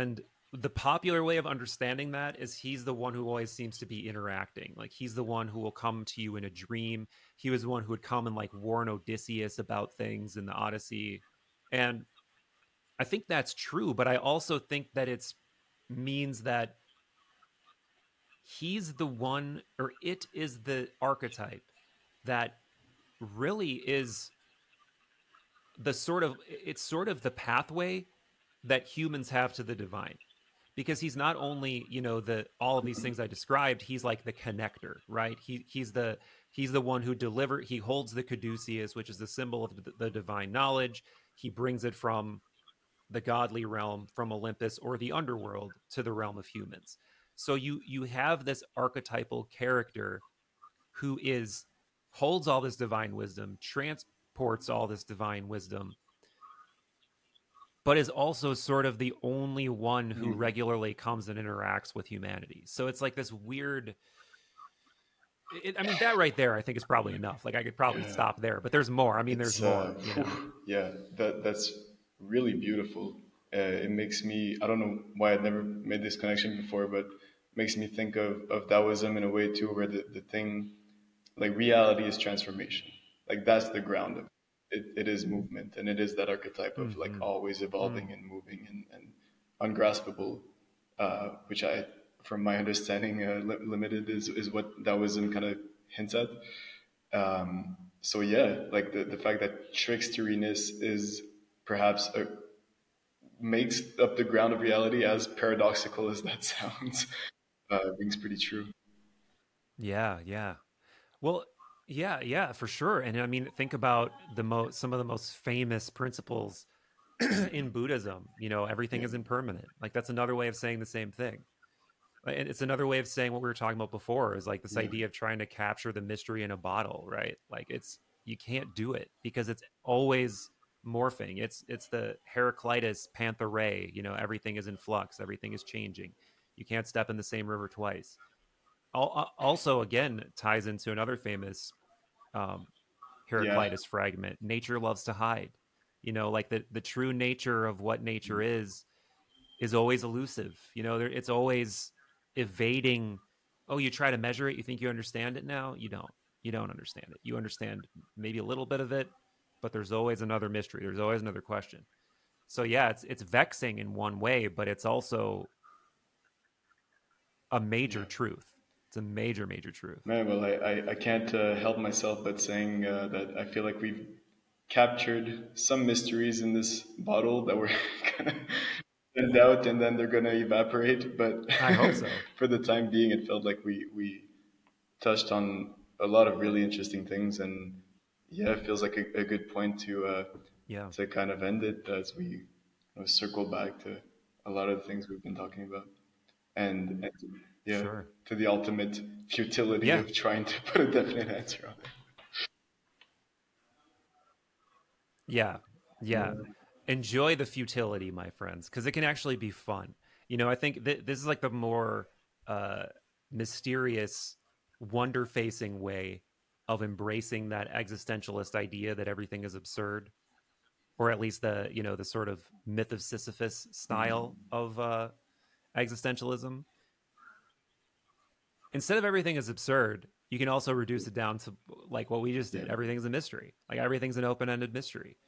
the popular way of understanding that is he's the one who always seems to be interacting. Like he's the one who will come to you in a dream. He was the one who would come and like warn Odysseus about things in the Odyssey. And I think that's true, but I also think that it's means that he's the one, or it is the archetype that really is the sort of, it's sort of the pathway that humans have to the divine, because he's not only, you know, the all of these things I described, he's like the connector, right? He's the one who he holds the caduceus, which is the symbol of the divine knowledge. He brings it from the godly realm, from Olympus or the underworld, to the realm of humans. So you have this archetypal character who is holds all this divine wisdom, transports all this divine wisdom, but is also sort of the only one who regularly comes and interacts with humanity. So it's like this weird. I mean, that right there, I think is probably enough. Like I could probably stop there, but there's more. I mean, there's It's more. You know. yeah, that's really beautiful. It makes me, I don't know why I'd never made this connection before, but makes me think of Taoism in a way too, where the thing, like reality is transformation. Like that's the ground of it. It is movement, and it is that archetype of like Mm-hmm. always evolving and moving and ungraspable, which I, from my understanding, limited is what Taoism kind of hints at. So yeah, like the fact that tricksteriness is perhaps makes up the ground of reality, as paradoxical as that sounds, rings pretty true. Yeah, yeah. Well, yeah, yeah, for sure. And I mean, think about some of the most famous principles in Buddhism. You know, everything Yeah, is impermanent. Like that's another way of saying the same thing. And it's another way of saying what we were talking about before, is like this yeah, idea of trying to capture the mystery in a bottle, right? Like it's you can't do it because it's always morphing. It's the Heraclitus panther ray, you know, everything is in flux, everything is changing. You can't step in the same river twice. Also again ties into another famous um, yeah, Heraclitus fragment. Nature loves to hide. You know, like the true nature of what nature is always elusive. You know, it's always evading. Oh, you try to measure it, you think you understand it now. You don't. You don't understand it. You understand maybe a little bit of it, but there's always another mystery. There's always another question. So yeah, it's vexing in one way, but it's also a major yeah. truth. It's a major, major truth. Man, well, I can't help myself but saying that I feel like we've captured some mysteries in this bottle that were kind of sent out and then they're going to evaporate. But I hope so. for the time being, it felt like we touched on a lot of really interesting things. And yeah, it feels like a good point Yeah, to kind of end it as we circle back to a lot of the things we've been talking about. And yeah, sure. to the ultimate futility Yeah, of trying to put a definite answer on it. yeah, yeah. Enjoy the futility, my friends, because it can actually be fun. You know, I think this is like the more uh, mysterious, wonder-facing way of embracing that existentialist idea that everything is absurd, or at least the, you know, the sort of myth of Sisyphus style of existentialism. Instead of everything is absurd, you can also reduce it down to like what we just Yeah, did. Everything's a mystery. Like everything's an open-ended mystery.